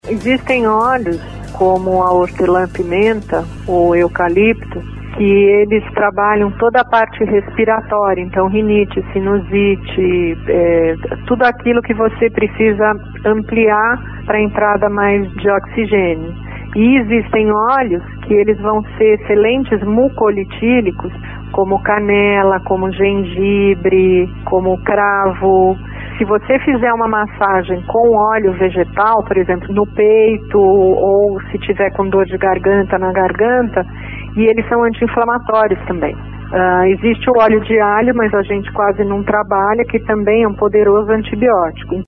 Existem óleos como a hortelã-pimenta ou eucalipto, que eles trabalham toda a parte respiratória, então rinite, sinusite, tudo aquilo que você precisa ampliar para a entrada mais de oxigênio. E existem óleos que eles vão ser excelentes mucolitílicos, como canela, como gengibre, como cravo. Se você fizer uma massagem com óleo vegetal, por exemplo, no peito, ou se tiver com dor de garganta, na garganta, e eles são anti-inflamatórios também. Existe o óleo de alho, mas a gente quase não trabalha, que também é um poderoso antibiótico.